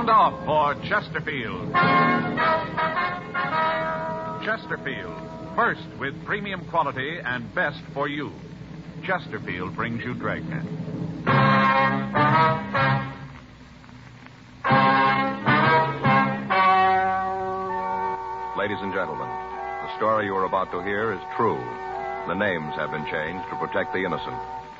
Sound off for Chesterfield. Chesterfield, first with premium quality and best for you. Chesterfield brings you Dragnet. Ladies and gentlemen, the story you are about to hear is true. The names have been changed to protect the innocent.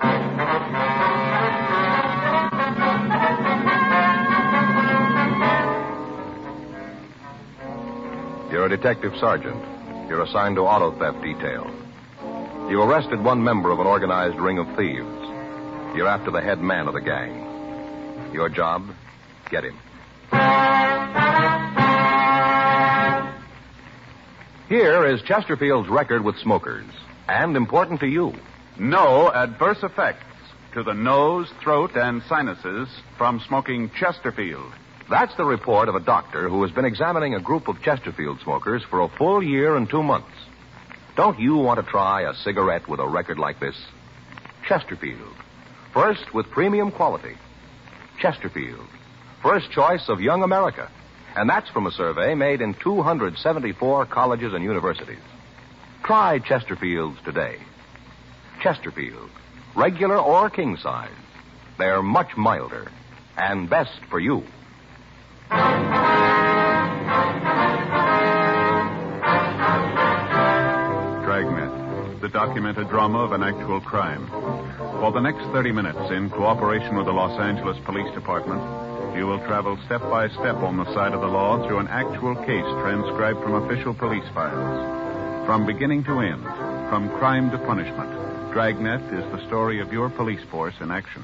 You're a detective sergeant. You're assigned to auto theft detail. You arrested one member of an organized ring of thieves. You're after the head man of the gang. Your job, get him. Here is Chesterfield's record with smokers, and important to you. No adverse effects to the nose, throat, and sinuses from smoking Chesterfield. That's the report of a doctor who has been examining a group of Chesterfield smokers for a full year and 2 months. Don't you want to try a cigarette with a record like this? Chesterfield. First with premium quality. Chesterfield. First choice of young America. And that's from a survey made in 274 colleges and universities. Try Chesterfields today. Chesterfield. Regular or king size. They're much milder and best for you. Dragnet, the documented drama of an actual crime. For the next 30 minutes, in cooperation with the Los Angeles Police Department, you will travel step by step on the side of the law through an actual case transcribed from official police files. From beginning to end, from crime to punishment, Dragnet is the story of your police force in action.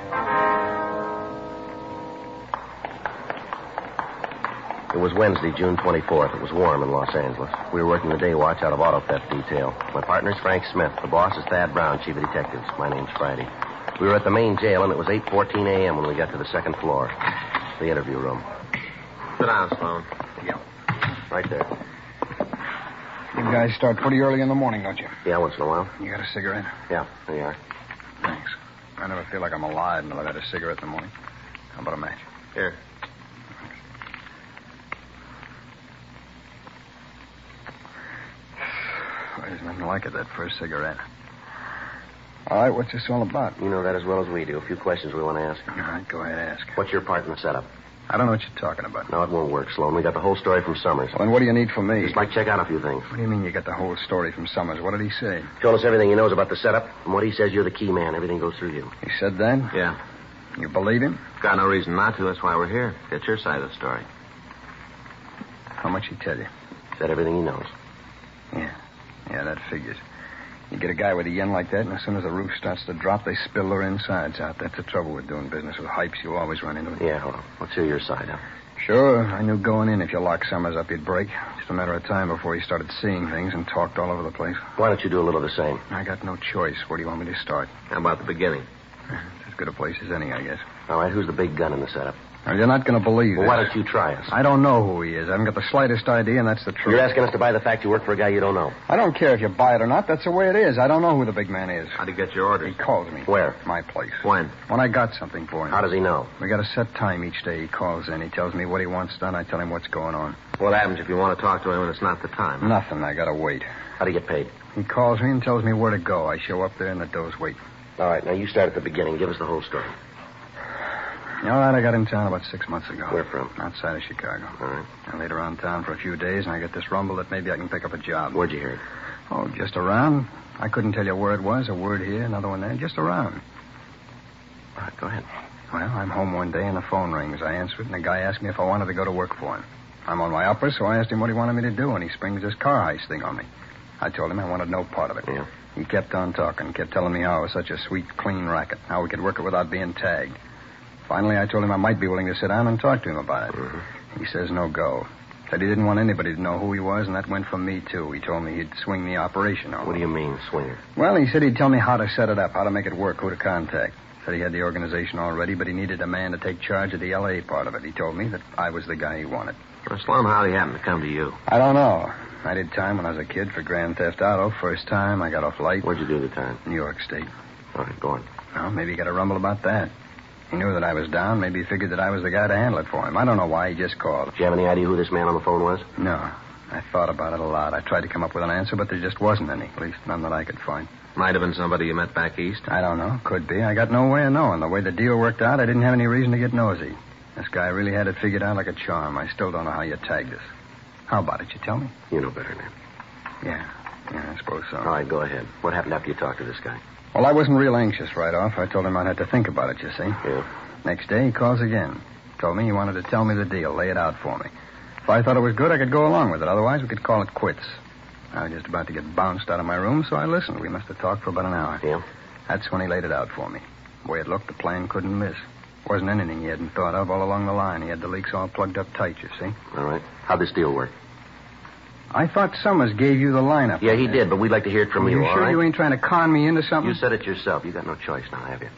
It was Wednesday, June 24th. It was warm in Los Angeles. We were working the day watch out of auto theft detail. My partner's Frank Smith. The boss is Thad Brown, chief of detectives. My name's Friday. We were at the main jail, and it was 8:14 a.m. when we got to the second floor, the interview room. Sit down, Sloan. Yeah. Right there. You guys start pretty early in the morning, don't you? Yeah, once in a while. You got a cigarette? Yeah, there you are. Thanks. I never feel like I'm alive until I've had a cigarette in the morning. How about a match? Here. Well, there's nothing like it, that first cigarette. All right, what's this all about? You know that as well as we do. A few questions we want to ask. All right, go ahead, ask. What's your part in the setup? I don't know what you're talking about. No, it won't work, Sloan. We got the whole story from Summers. Well, then what do you need from me? Just like check out a few things. What do you mean you got the whole story from Summers? What did he say? Told us everything he knows about the setup. From what he says, you're the key man. Everything goes through you. He said that? Yeah. You believe him? Got no reason not to. That's why we're here. Get your side of the story. How much he tell you? Said everything he knows. Yeah, that figures. You get a guy with a yen like that, and as soon as the roof starts to drop, they spill their insides out. That's the trouble with doing business with hypes. You always run into it. Yeah, well, let's hear your side, huh? Sure. I knew going in if you locked Summers up, you'd break. Just a matter of time before he started seeing things and talked all over the place. Why don't you do a little of the same? I got no choice. Where do you want me to start? How about the beginning? It's as good a place as any, I guess. All right, who's the big gun in the setup? Well, you're not going to believe Well, it. why don't you try us? I don't know who he is. I haven't got the slightest idea, and that's the truth. You're asking us to buy the fact you work for a guy you don't know. I don't care if you buy it or not. That's the way it is. I don't know who the big man is. How'd he get your orders? He calls me. Where? My place. When? When I got something for him. How does he know? We got a set time each day. He calls in. He tells me what he wants done. I tell him what's going on. What happens if you want to talk to him and it's not the time? Nothing. I got to wait. How do you get paid? He calls me and tells me where to go. I show up there and the doors wait. All right, now you start at the beginning. Give us the whole story. All right, I got in town about 6 months ago. Where from? Outside of Chicago. All right. I laid around town for a few days, and I get this rumble that maybe I can pick up a job. Where'd you hear it? Oh, just around. I couldn't tell you where it was. A word here, another one there. Just around. All right, go ahead. Well, I'm home one day, and the phone rings. I answer it, and the guy asked me if I wanted to go to work for him. I'm on my uppers, so I asked him what he wanted me to do, and he springs this car heist thing on me. I told him I wanted no part of it. Yeah. He kept on talking, kept telling me how it was such a sweet, clean racket, how we could work it without being tagged. Finally, I told him I might be willing to sit down and talk to him about it. Mm-hmm. He says no go. Said he didn't want anybody to know who he was, and that went from me, too. He told me he'd swing the operation on. What do you mean, swinger? Well, he said he'd tell me how to set it up, how to make it work, who to contact. Said he had the organization already, but he needed a man to take charge of the L.A. part of it. He told me that I was the guy he wanted. Well, Sloan, how'd he happen to come to you? I don't know. I did time when I was a kid for Grand Theft Auto. First time, I got off light. Where'd you do the time? New York State. All right, go on. Well, maybe you got a rumble about that. He knew that I was down. Maybe he figured that I was the guy to handle it for him. I don't know why. He just called. Did you have any idea who this man on the phone was? No. I thought about it a lot. I tried to come up with an answer, but there just wasn't any. At least none that I could find. Might have been somebody you met back east. I don't know. Could be. I got no way of knowing. The way the deal worked out, I didn't have any reason to get nosy. This guy really had it figured out like a charm. I still don't know how you tagged us. How about it? You tell me? You know better than that. Yeah, I suppose so. All right, go ahead. What happened after you talked to this guy? Well, I wasn't real anxious right off. I told him I'd have to think about it, you see. Yeah. Next day, he calls again. Told me he wanted to tell me the deal, lay it out for me. If I thought it was good, I could go along with it. Otherwise, we could call it quits. I was just about to get bounced out of my room, so I listened. We must have talked for about an hour. Yeah? That's when he laid it out for me. The way it looked, the plan couldn't miss. Wasn't anything he hadn't thought of all along the line. He had the leaks all plugged up tight, you see. All right. How'd this deal work? I thought Summers gave you the lineup. Yeah, he did, but we'd like to hear it from you, You all sure right? you ain't trying to con me into something? You said it yourself. You got no choice now, have you?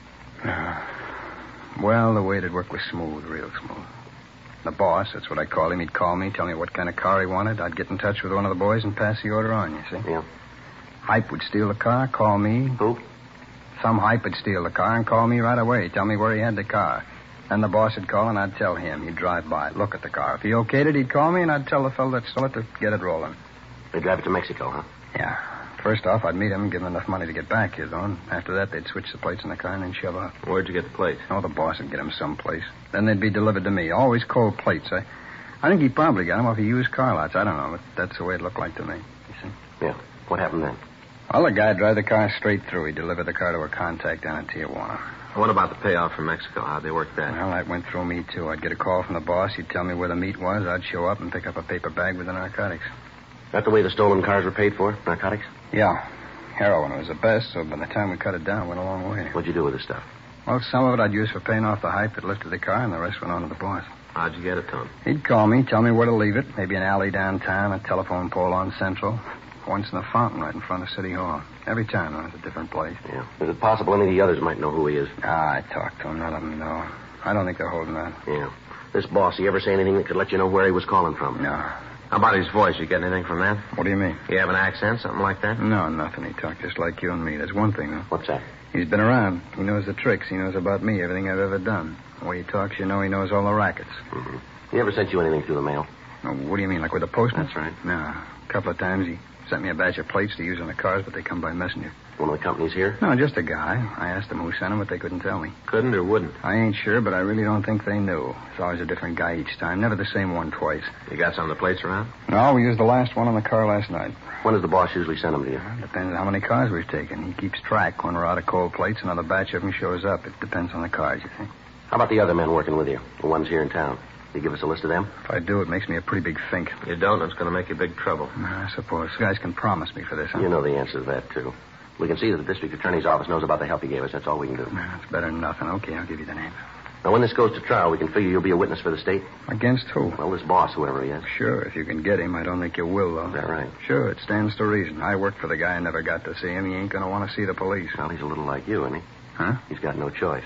Well, the way it worked was smooth, real smooth. The boss, that's what I call him, he'd call me, tell me what kind of car he wanted. I'd get in touch with one of the boys and pass the order on, you see. Yeah. Hype would steal the car, call me. Who? Some hype would steal the car and call me right away, tell me where he had the car. Then the boss would call and I'd tell him. He'd drive by, look at the car. If he okayed it, he'd call me and I'd tell the fellow that stole it to get it rolling. They drive it to Mexico, huh? Yeah. First off, I'd meet him and give him enough money to get back here, though. And after that, they'd switch the plates in the car and then shove off. Where'd you get the plates? Oh, the boss would get them someplace. Then they'd be delivered to me. Always cold plates. I think he probably got them off of used car lots. I don't know, but that's the way it looked like to me. You see? Yeah. What happened then? Well, the guy'd drive the car straight through. He'd deliver the car to a contact down in Tijuana. What about the payoff from Mexico? How'd they work that? Well, that went through me, too. I'd get a call from the boss. He'd tell me where the meat was. I'd show up and pick up a paper bag with the narcotics. That the way the stolen cars were paid for? Narcotics? Yeah. Heroin was the best, so by the time we cut it down, it went a long way. What'd you do with the stuff? Well, some of it I'd use for paying off the hype that lifted the car, and the rest went on to the boss. How'd you get it to him? He'd call me, tell me where to leave it. Maybe an alley downtown, a telephone pole on Central. Once in a fountain right in front of City Hall. Every time it was a different place. Yeah. Is it possible any of the others might know who he is? I talked to him. None of them know. I don't think they're holding out. Yeah. This boss, he ever say anything that could let you know where he was calling from? No. How about his voice? You get anything from that? What do you mean? You have an accent, something like that? No, nothing. He talked just like you and me. There's one thing, though. What's that? He's been around. He knows the tricks. He knows about me, everything I've ever done. The way he talks, you know he knows all the rackets. Mm-hmm. He ever sent you anything through the mail? Oh, what do you mean, like with the postman? That's right. No. A couple of times he sent me a batch of plates to use on the cars, but they come by messenger. One of the companies here? No, just a guy. I asked them who sent him, but they couldn't tell me. Couldn't or wouldn't? I ain't sure, but I really don't think they knew. It's always a different guy each time. Never the same one twice. You got some of the plates around? No, we used the last one on the car last night. When does the boss usually send them to you? Depends on how many cars we've taken. He keeps track. When we're out of cold plates, another batch of them shows up. It depends on the cars, you see. How about the other men working with you? The ones here in town? You give us a list of them? If I do, it makes me a pretty big fink. You don't, it's going to make you big trouble. I suppose. You guys can promise me for this, huh? You know the answer to that, too. We can see that the district attorney's office knows about the help you gave us. That's all we can do. It's better than nothing. Okay, I'll give you the name. Now, when this goes to trial, we can figure you'll be a witness for the state? Against who? Well, this boss, whoever he is. Sure, if you can get him. I don't think you will, though. Is that right? Sure, it stands to reason. I worked for the guy and never got to see him. He ain't going to want to see the police. Well, he's a little like you, isn't he? Huh? He's got no choice.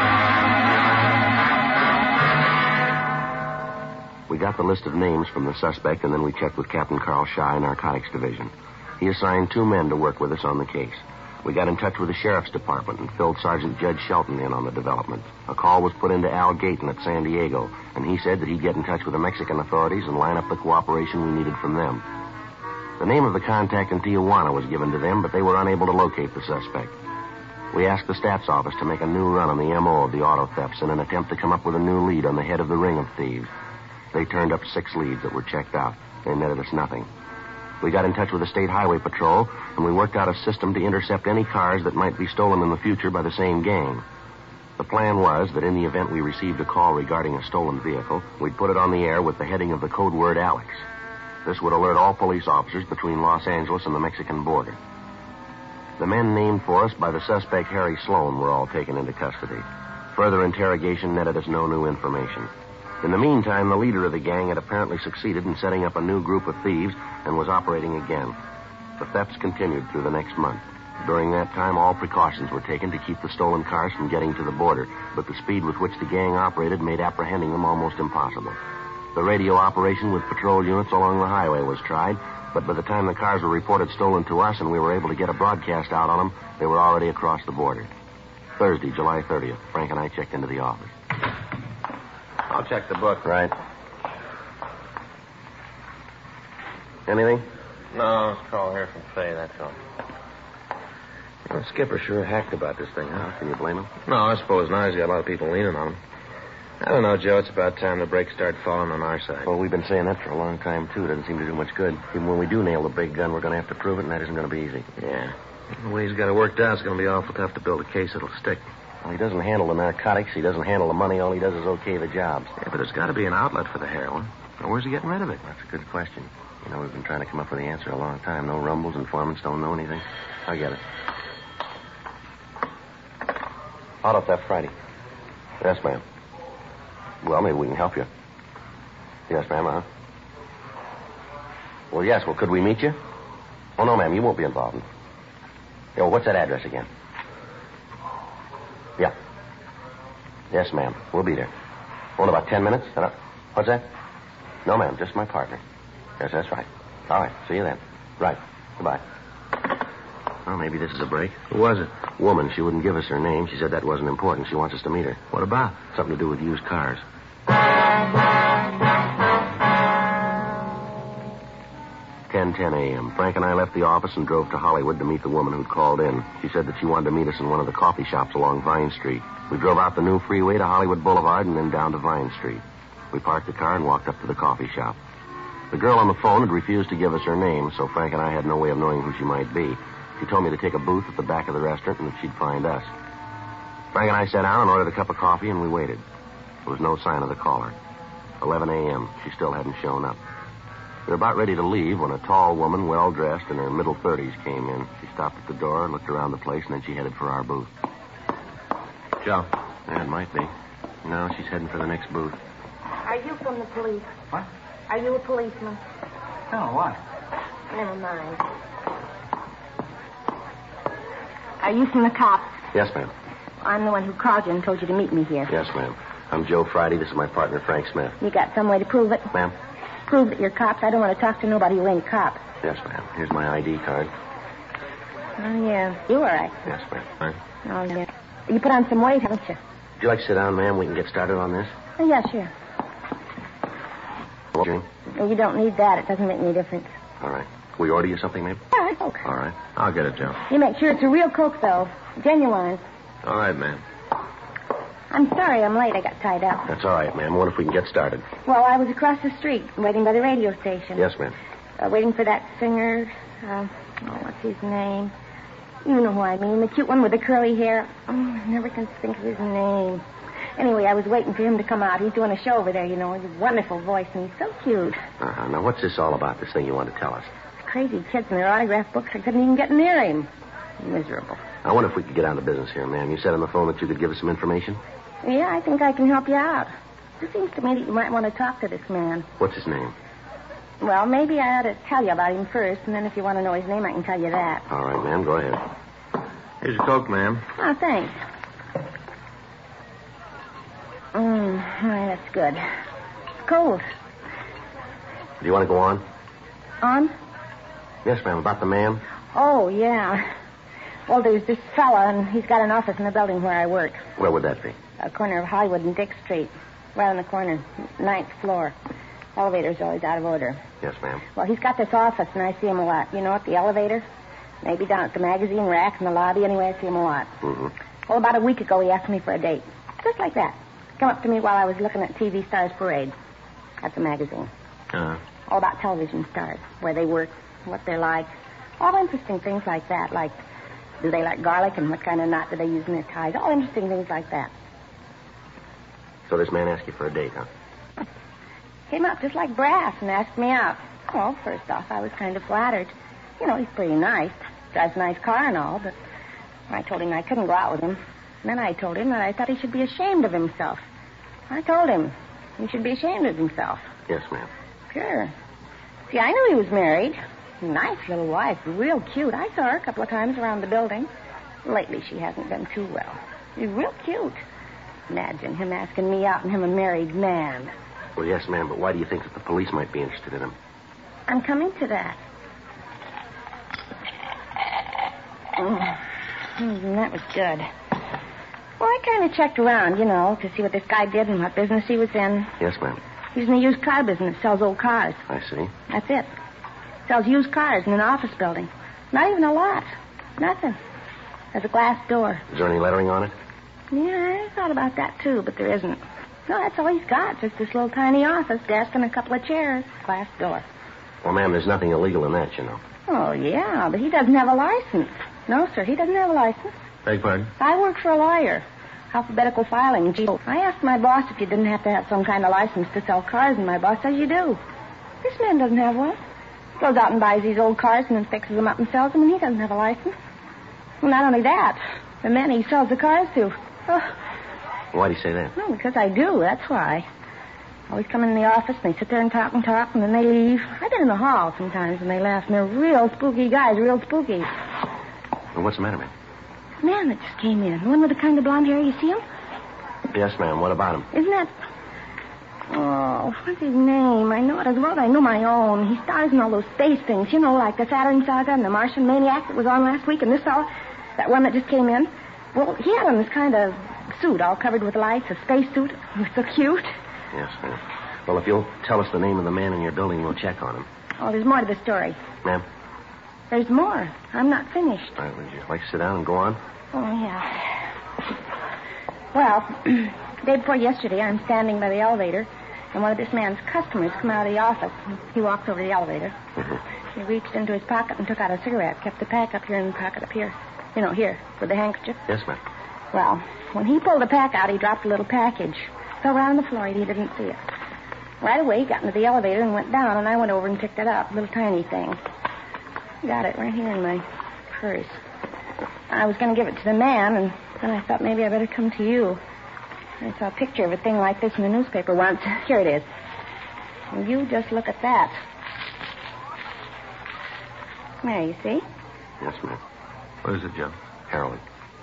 We got the list of names from the suspect, and then we checked with Captain Carl Shy, Narcotics Division. He assigned 2 men to work with us on the case. We got in touch with the Sheriff's Department and filled Sergeant Judge Shelton in on the development. A call was put into Al Gayton at San Diego, and he said that he'd get in touch with the Mexican authorities and line up the cooperation we needed from them. The name of the contact in Tijuana was given to them, but they were unable to locate the suspect. We asked the Stats Office to make a new run on the M.O. of the auto thefts in an attempt to come up with a new lead on the head of the ring of thieves. They turned up 6 leads that were checked out. They netted us nothing. We got in touch with the State Highway Patrol, and we worked out a system to intercept any cars that might be stolen in the future by the same gang. The plan was that in the event we received a call regarding a stolen vehicle, we'd put it on the air with the heading of the code word Alex. This would alert all police officers between Los Angeles and the Mexican border. The men named for us by the suspect Harry Sloan were all taken into custody. Further interrogation netted us no new information. In the meantime, the leader of the gang had apparently succeeded in setting up a new group of thieves and was operating again. The thefts continued through the next month. During that time, all precautions were taken to keep the stolen cars from getting to the border, but the speed with which the gang operated made apprehending them almost impossible. The radio operation with patrol units along the highway was tried, but by the time the cars were reported stolen to us and we were able to get a broadcast out on them, they were already across the border. Thursday, July 30th. Frank and I checked into the office. I'll check the book. Right. Anything? No, it's a call here from Fay, that's all. Well, Skipper sure hacked about this thing, huh? Can you blame him? No, I suppose not. He's got a lot of people leaning on him. I don't know, Joe. It's about time the brakes start falling on our side. Well, we've been saying that for a long time, too. It doesn't seem to do much good. Even when we do nail the big gun, we're going to have to prove it, and that isn't going to be easy. Yeah. The way he's got it worked out, it's going to be awful tough to build a case that'll stick. Well, he doesn't handle the narcotics. He doesn't handle the money. All he does is okay the jobs. Yeah, but there's got to be an outlet for the heroin. Now, where's he getting rid of it? That's a good question. You know, we've been trying to come up with the answer a long time. No rumbles. Informants don't know anything. I'll get it. Auto theft Friday. Yes, ma'am. Well, maybe we can help you. Yes, ma'am, Well, yes. Well, could we meet you? Oh, no, ma'am. You won't be involved. Yeah, well, what's that address again? Yeah. Yes, ma'am. We'll be there. Oh, in about 10 minutes? What's that? No, ma'am. Just my partner. Yes, that's right. All right. See you then. Right. Goodbye. Well, maybe this is a break. Who was it? Woman. She wouldn't give us her name. She said that wasn't important. She wants us to meet her. What about? Something to do with used cars. 10:10 a.m. Frank and I left the office and drove to Hollywood to meet the woman who'd called in. She said that she wanted to meet us in one of the coffee shops along Vine Street. We drove out the new freeway to Hollywood Boulevard and then down to Vine Street. We parked the car and walked up to the coffee shop. The girl on the phone had refused to give us her name, so Frank and I had no way of knowing who she might be. She told me to take a booth at the back of the restaurant and that she'd find us. Frank and I sat down and ordered a cup of coffee, and we waited. There was no sign of the caller. 11 a.m. She still hadn't shown up. We were about ready to leave when a tall woman, well-dressed, in her middle 30s, came in. She stopped at the door, looked around the place, and then she headed for our booth. Joe. Yeah, it might be. No, she's heading for the next booth. Are you from the police? What? Are you a policeman? No, what? Never mind. Are you from the cops? Yes, ma'am. I'm the one who called you and told you to meet me here. Yes, ma'am. I'm Joe Friday. This is my partner, Frank Smith. You got some way to prove it? Ma'am? Prove that you're cops. I don't want to talk to nobody who ain't cops. Yes, ma'am. Here's my ID card. Oh, yeah. You all right? Yes, ma'am. Oh, yeah. You put on some weight, haven't you? Would you like to sit down, ma'am? We can get started on this. Oh, yeah, sure. Jane? You don't need that. It doesn't make any difference. All right. Will we order you something, maybe? All right, Coke. All right. I'll get it, Joe. You make sure it's a real Coke, though. Genuine. All right, ma'am. I'm sorry I'm late. I got tied up. That's all right, ma'am. I wonder if we can get started. Well, I was across the street, waiting by the radio station. Yes, ma'am. Waiting for that singer. What's his name? You know who I mean. The cute one with the curly hair. Oh, I never can think of his name. Anyway, I was waiting for him to come out. He's doing a show over there, you know. He's a wonderful voice, and he's so cute. Now, what's this all about, this thing you want to tell us? Crazy kids and their autograph books. I couldn't even get near him. Miserable. I wonder if we could get down to business here, ma'am. You said on the phone that you could give us some information? Yeah, I think I can help you out. It seems to me that you might want to talk to this man. What's his name? Well, maybe I ought to tell you about him first, and then if you want to know his name, I can tell you that. All right, ma'am. Go ahead. Here's your Coke, ma'am. Oh, thanks. That's good. It's cold. Do you want to go on? On? Yes, ma'am. About the man? Oh, yeah. Well, there's this fella, and he's got an office in the building where I work. Where would that be? A corner of Hollywood and Dick Street. Right on the corner. 9th floor. Elevator's always out of order. Yes, ma'am. Well, he's got this office, and I see him a lot. You know, at the elevator? Maybe down at the magazine rack in the lobby. Anyway, I see him a lot. Mm-hmm. Well, about a week ago, he asked me for a date. Just like that. Come up to me while I was looking at TV Stars Parade. That's a magazine. All about television stars. Where they work, what they're like. All interesting things like that. Like, do they like garlic and what kind of knot do they use in their ties? All interesting things like that. So this man asked you for a date, huh? Came up just like brass and asked me out. Well, first off, I was kind of flattered. You know, he's pretty nice. Drives a nice car and all, but I told him I couldn't go out with him. And then I told him that I thought he should be ashamed of himself. I told him he should be ashamed of himself. Yes, ma'am. Sure. See, I knew he was married. Nice little wife, real cute. I saw her a couple of times around the building. Lately, she hasn't been too well. She's real cute. Imagine him asking me out and him a married man. Well, yes, ma'am, but why do you think that the police might be interested in him? I'm coming to that. That was good. I kind of checked around, to see what this guy did and what business he was in. Yes, ma'am. He's in the used car business, sells old cars. I see. That's it. Sells used cars in an office building. Not even a lot. Nothing. There's a glass door. Is there any lettering on it? Yeah, I thought about that, too, but there isn't. No, that's all he's got. Just this little tiny office, desk, and a couple of chairs. Glass door. Well, ma'am, there's nothing illegal in that, Oh, yeah, but he doesn't have a license. No, sir, he doesn't have a license. Beg pardon? I work for a lawyer. Alphabetical filing. Gee, I asked my boss if you didn't have to have some kind of license to sell cars, and my boss says you do. This man doesn't have one. He goes out and buys these old cars and then fixes them up and sells them, and he doesn't have a license. Well, not only that, the men he sells the cars to. Oh. Why'd he say that? Well, because I do, that's why. Always come in the office, and they sit there and talk, and then they leave. I've been in the hall sometimes, and they laugh, and they're real spooky guys, real spooky. Well, what's the matter, ma'am? The man that just came in, the one with the kind of blonde hair, you see him? Yes, ma'am. What about him? Isn't that... Oh, what's his name? I know it as well as I know my own. He stars in all those space things, like the Saturn Saga and the Martian Maniac that was on last week, and this fellow, that one that just came in. Well, he had on this kind of suit all covered with lights, a space suit. He was so cute. Yes, ma'am. Well, if you'll tell us the name of the man in your building, we'll check on him. Oh, there's more to the story. Ma'am? There's more. I'm not finished. All right, would you like to sit down and go on? Oh, yeah. Well, the day before yesterday, I'm standing by the elevator, and one of this man's customers come out of the office. He walked over to the elevator. Mm-hmm. He reached into his pocket and took out a cigarette, kept the pack up here in the pocket up here. Here, with the handkerchief. Yes, ma'am. Well, when he pulled the pack out, he dropped a little package. Fell right on the floor, and he didn't see it. Right away, he got into the elevator and went down, and I went over and picked it up. A little tiny thing. Got it right here in my purse. I was going to give it to the man, and then I thought maybe I better come to you. I saw a picture of a thing like this in the newspaper once. Here it is. And you just look at that. There, you see? Yes, ma'am. What is it, Joe? Harold.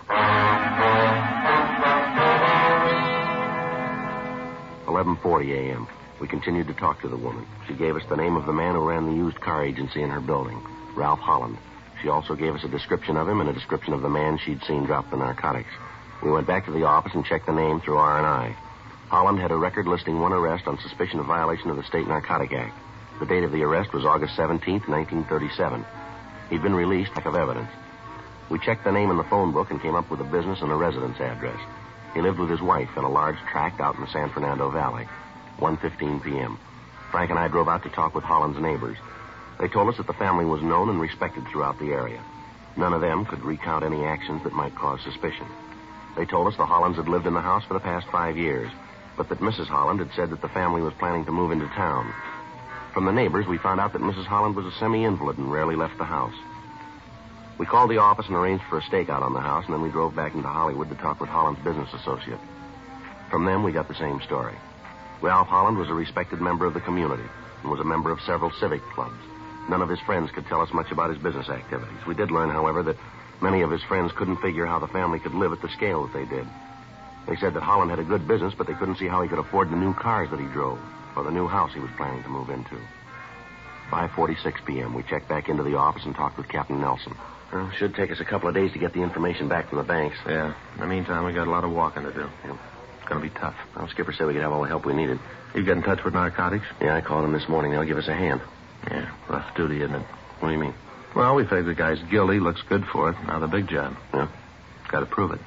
11:40 a.m. We continued to talk to the woman. She gave us the name of the man who ran the used car agency in her building, Ralph Holland. She also gave us a description of him and a description of the man she'd seen drop the narcotics. We went back to the office and checked the name through R&I. Holland had a record listing one arrest on suspicion of violation of the State Narcotic Act. The date of the arrest was August 17th, 1937. He'd been released lack of evidence. We checked the name in the phone book and came up with a business and a residence address. He lived with his wife in a large tract out in the San Fernando Valley. 1:15 p.m. Frank and I drove out to talk with Holland's neighbors. They told us that the family was known and respected throughout the area. None of them could recount any actions that might cause suspicion. They told us the Hollands had lived in the house for the past 5 years, but that Mrs. Holland had said that the family was planning to move into town. From the neighbors, we found out that Mrs. Holland was a semi-invalid and rarely left the house. We called the office and arranged for a stakeout on the house, and then we drove back into Hollywood to talk with Holland's business associate. From them, we got the same story. Ralph Holland was a respected member of the community and was a member of several civic clubs. None of his friends could tell us much about his business activities. We did learn, however, that many of his friends couldn't figure how the family could live at the scale that they did. They said that Holland had a good business, but they couldn't see how he could afford the new cars that he drove or the new house he was planning to move into. 5:46 p.m., we checked back into the office and talked with Captain Nelson. Well, it should take us a couple of days to get the information back from the banks. Yeah. In the meantime, we got a lot of walking to do. Yeah. It's going to be tough. Well, Skipper said we could have all the help we needed. You get in touch with narcotics? Yeah, I called them this morning. They'll give us a hand. Yeah, rough duty, isn't it? What do you mean? Well, we figure the guy's guilty, looks good for it. Now the big job. Yeah? Got to prove it.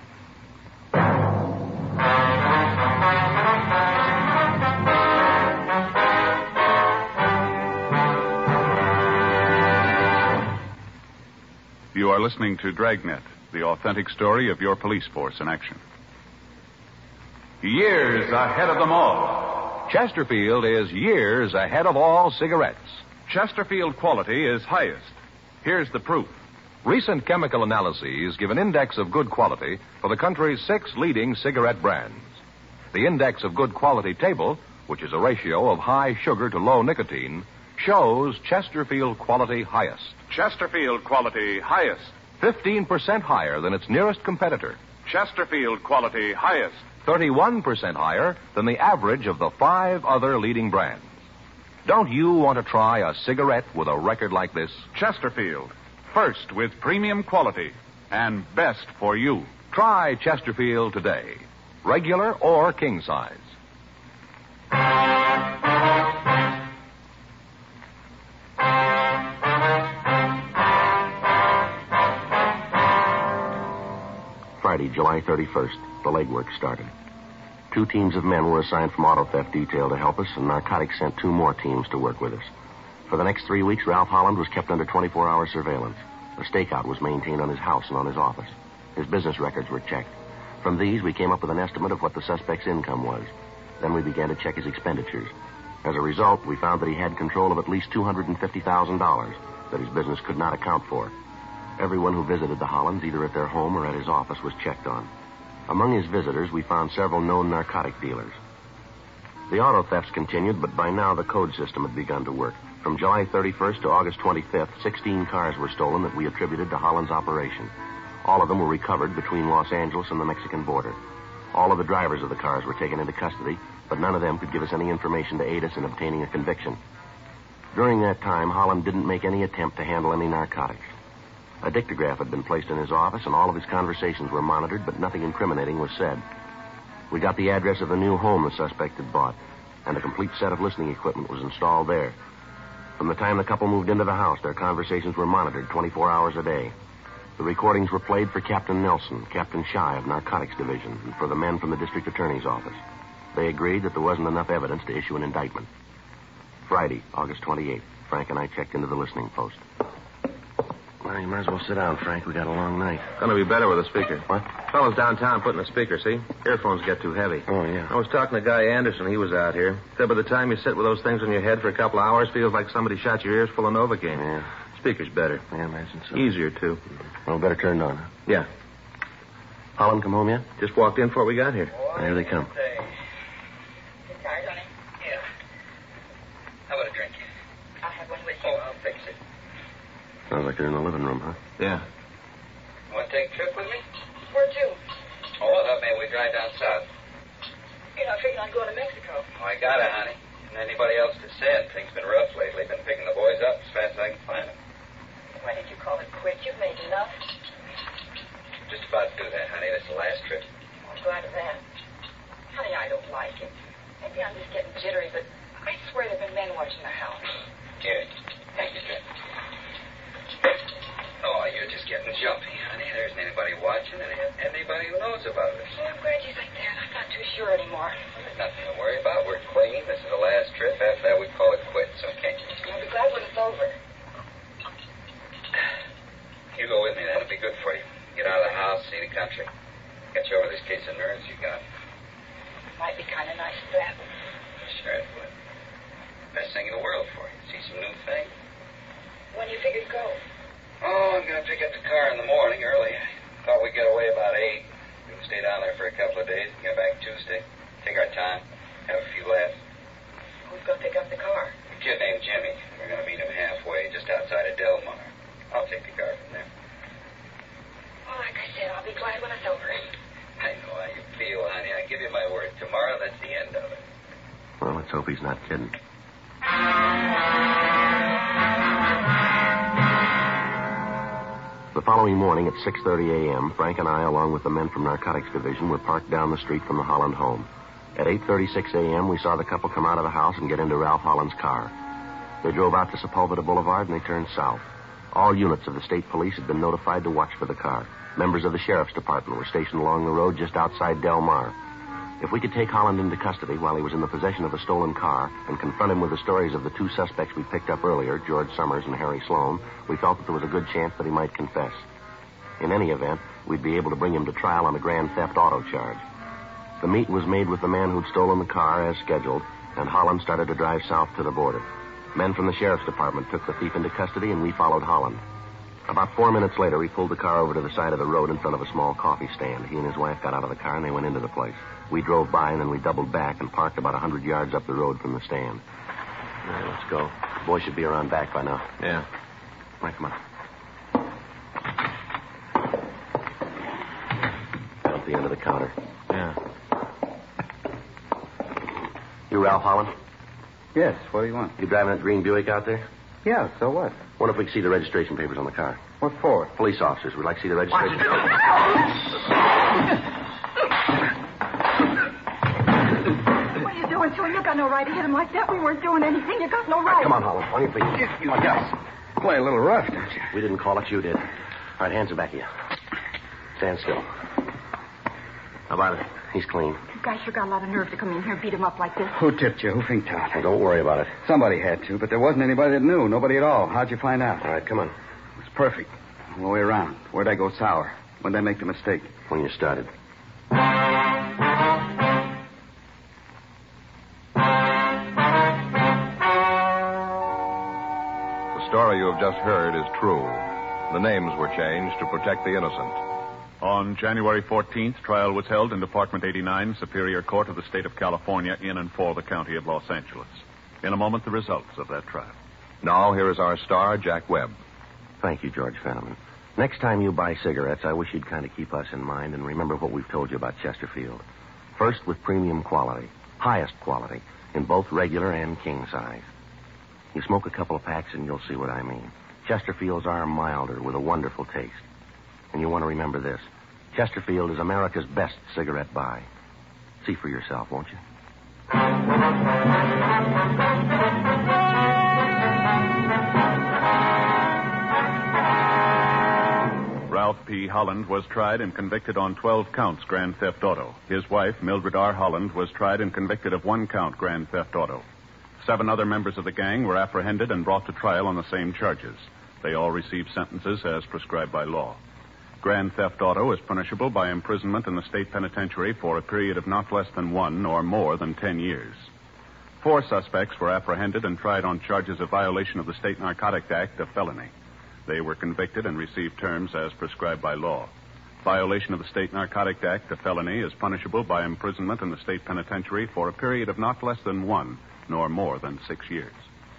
You are listening to Dragnet, the authentic story of your police force in action. Years ahead of them all. Chesterfield is years ahead of all cigarettes. Chesterfield quality is highest. Here's the proof. Recent chemical analyses give an index of good quality for the country's 6 leading cigarette brands. The index of good quality table, which is a ratio of high sugar to low nicotine, shows Chesterfield quality highest. Chesterfield quality highest. 15% higher than its nearest competitor. Chesterfield quality highest. 31% higher than the average of the 5 other leading brands. Don't you want to try a cigarette with a record like this? Chesterfield, first with premium quality and best for you. Try Chesterfield today. Regular or king size. Friday, July 31st, the legwork started. 2 teams of men were assigned from auto theft detail to help us, and narcotics sent 2 more teams to work with us. For the next 3 weeks, Ralph Holland was kept under 24-hour surveillance. A stakeout was maintained on his house and on his office. His business records were checked. From these, we came up with an estimate of what the suspect's income was. Then we began to check his expenditures. As a result, we found that he had control of at least $250,000 that his business could not account for. Everyone who visited the Hollands, either at their home or at his office, was checked on. Among his visitors, we found several known narcotic dealers. The auto thefts continued, but by now the code system had begun to work. From July 31st to August 25th, 16 cars were stolen that we attributed to Holland's operation. All of them were recovered between Los Angeles and the Mexican border. All of the drivers of the cars were taken into custody, but none of them could give us any information to aid us in obtaining a conviction. During that time, Holland didn't make any attempt to handle any narcotics. A dictograph had been placed in his office, and all of his conversations were monitored, but nothing incriminating was said. We got the address of the new home the suspect had bought, and a complete set of listening equipment was installed there. From the time the couple moved into the house, their conversations were monitored 24 hours a day. The recordings were played for Captain Nelson, Captain Shy of Narcotics Division, and for the men from the district attorney's office. They agreed that there wasn't enough evidence to issue an indictment. Friday, August 28th, Frank and I checked into the listening post. Well, you might as well sit down, Frank. We got a long night. Gonna be better with a speaker. What? Fellas downtown putting a speaker, see? Earphones get too heavy. Oh, yeah. I was talking to Guy Anderson. He was out here. Said by the time you sit with those things on your head for a couple of hours, feels like somebody shot your ears full of Novocaine. Yeah. Speaker's better. Yeah, I imagine so. Easier, too. Well, better turn it on. Huh? Yeah. Holland come home yet? Just walked in before we got here. Here they come. Cigars, honey? Yeah. How about a drink? I'll have one with you. Oh, I'll fix it. Sounds like they're in the living room, huh? Yeah. Want to take a trip with me? Where to? Oh, I thought maybe we'd drive down south. You're not figuring on going to Mexico. Oh, I gotta, honey. And anybody else to send. Things been rough lately. Been picking the boys up as fast as I can find them. Why did you call it quits? You've made enough. Just about to do that, honey. This is the last trip. I'm glad of that. Honey, I don't like it. Maybe I'm just getting jittery, but I swear there have been men watching the house. Here. Thank you, Jim. Oh, you're just getting jumpy, honey. There isn't anybody watching and anybody who knows about it. Well, I'm glad you think that. I'm not too sure anymore. There's nothing to worry about. We're clean. This is the last trip. After that, we call it quits, okay? I'll be glad when it's over. You go with me. That'll be good for you. Get out of the house, see the country. Get you over this case of nerves you got. Might be kind of nice for that. Sure it would. Best thing in the world for you. See some new things. When you figure to go? Oh, I'm going to pick up the car in the morning early. Thought we'd get away about 8. We can stay down there for a couple of days and get back Tuesday. Take our time. Have a few laughs. Who's going to pick up the car? A kid named Jimmy. We're going to meet him halfway just outside of Del Mar. I'll take the car from there. Well, like I said, I'll be glad when it's over. I know how you feel, honey. I give you my word. Tomorrow, that's the end of it. Well, let's hope he's not kidding. The following morning at 6:30 a.m., Frank and I, along with the men from Narcotics Division, were parked down the street from the Holland home. At 8:36 a.m., we saw the couple come out of the house and get into Ralph Holland's car. They drove out to Sepulveda Boulevard and they turned south. All units of the state police had been notified to watch for the car. Members of the sheriff's department were stationed along the road just outside Del Mar. If we could take Holland into custody while he was in the possession of a stolen car and confront him with the stories of the 2 suspects we picked up earlier, George Summers and Harry Sloan, we felt that there was a good chance that he might confess. In any event, we'd be able to bring him to trial on a grand theft auto charge. The meet was made with the man who'd stolen the car as scheduled, and Holland started to drive south to the border. Men from the sheriff's department took the thief into custody, and we followed Holland. About 4 minutes later, he pulled the car over to the side of the road in front of a small coffee stand. He and his wife got out of the car, and they went into the place. We drove by, and then we doubled back and parked about 100 yards up the road from the stand. All right, let's go. The boys should be around back by now. Yeah. All right, come on. Down at the end of the counter. Yeah. You Ralph Holland? Yes, what do you want? You driving that green Buick out there? Yeah, so what? Wonder if we can see the registration papers on the car. What for? Police officers. We'd like to see the registration papers. What are you doing to him? You got no right to hit him like that. We weren't doing anything. You got no right. Come on, Holland. On your feet. You guys play a little rough, don't you? We didn't call it. You did. All right, hands are back of you. Stand still. How about it? He's clean. You guys sure got a lot of nerve to come in here and beat him up like this. Who tipped you? Who finked out? Hey, don't worry about it. Somebody had to, but there wasn't anybody that knew. Nobody at all. How'd you find out? All right, come on. It was perfect. All the way around. Where'd I go sour? When'd I make the mistake? When you started. The story you have just heard is true. The names were changed to protect the innocent. On January 14th, trial was held in Department 89, Superior Court of the State of California, in and for the County of Los Angeles. In a moment, the results of that trial. Now, here is our star, Jack Webb. Thank you, George Fenneman. Next time you buy cigarettes, I wish you'd kind of keep us in mind and remember what we've told you about Chesterfield. First, with premium quality, highest quality, in both regular and king size. You smoke a couple of packs and you'll see what I mean. Chesterfields are milder with a wonderful taste. And you want to remember this. Chesterfield is America's best cigarette buy. See for yourself, won't you? Ralph P. Holland was tried and convicted on 12 counts grand theft auto. His wife, Mildred R. Holland, was tried and convicted of 1 count grand theft auto. 7 other members of the gang were apprehended and brought to trial on the same charges. They all received sentences as prescribed by law. Grand theft auto is punishable by imprisonment in the state penitentiary for a period of not less than 1 or more than 10 years. 4 suspects were apprehended and tried on charges of violation of the State Narcotic Act, a felony. They were convicted and received terms as prescribed by law. Violation of the State Narcotic Act, a felony, is punishable by imprisonment in the state penitentiary for a period of not less than 1 nor more than 6 years.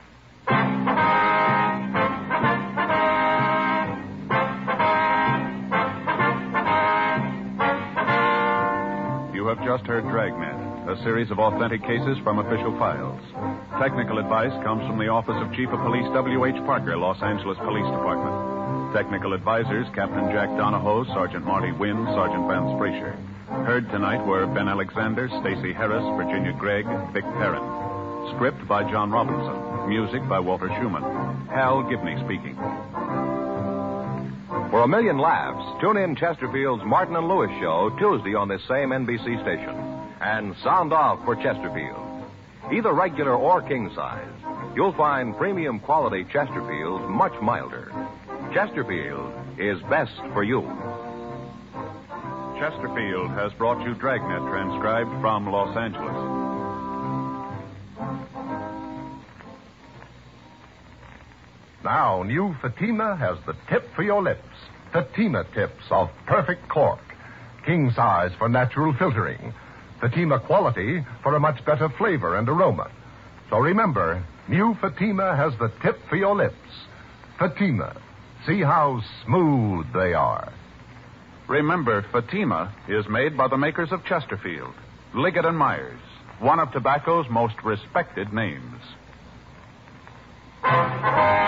You have just heard Dragnet, a series of authentic cases from official files. Technical advice comes from the Office of Chief of Police W.H. Parker, Los Angeles Police Department. Technical advisors, Captain Jack Donahoe, Sergeant Marty Wynn, Sergeant Vance Frazier. Heard tonight were Ben Alexander, Stacey Harris, Virginia Gregg, Vic Perrin. Script by John Robinson. Music by Walter Schumann. Hal Gibney speaking. For a million laughs, tune in Chesterfield's Martin and Lewis show Tuesday on this same NBC station. And sound off for Chesterfield. Either regular or king size, you'll find premium quality Chesterfields much milder. Chesterfield is best for you. Chesterfield has brought you Dragnet, transcribed from Los Angeles. Now, new Fatima has the tip for your lips. Fatima tips of perfect cork. King size for natural filtering. Fatima quality for a much better flavor and aroma. So remember, new Fatima has the tip for your lips. Fatima. See how smooth they are. Remember, Fatima is made by the makers of Chesterfield, Liggett and Myers, one of tobacco's most respected names.